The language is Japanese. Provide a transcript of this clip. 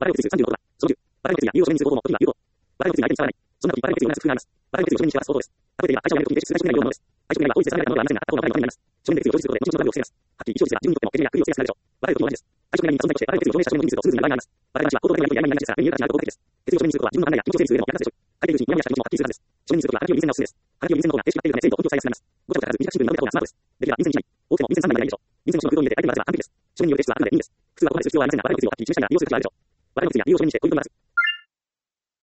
バラの数36は、その10、バラの数や有用書面にする方法も今有効。バラの数に相手に使わない。そんな時バラの数をなくす工夫があります。バラの数を書面にして渡す方法です。例えば相手を入れる時に別数が低めないようなものです。相手のは多い数が離れたものがありませんが、片方の場合の場合になります。書面で数を表示することで、後々のバグを防げます。はっきり以上ですが、順位にとっても、手順やクリを制するでしょう。バラの時も同じです。相手のが存在として、バラの数を証明した書面の人数と数字に場合があります。バラの話は、行動的な意味や意味になりますから、目に見える形になることが目的です。手順を書面にすることは、自分の考えや緊張整理する上でも役立つでしょう。相手のうちにモヤモヤした気持ちもはっきりするはずです。書面にするときは、はがきより便箋がおすすめです。はがきより便箋の方が形式化っているため、整理と根拠をさえやすくなります。ごちゃごちゃからず短くシンプルにまとめた方がスマートです。できれば便箋1枚、多くても便箋3枚がいいでしょう。便箋の下の封筒に入れて相手に渡せば完璧です。書面による提出はあくまで任意です。普通はここまで必要はありませんが、バラの数をはっきり示したいなら利用するときがあるでしょう。バラの数や有用書面にしてポイントを鳴らす。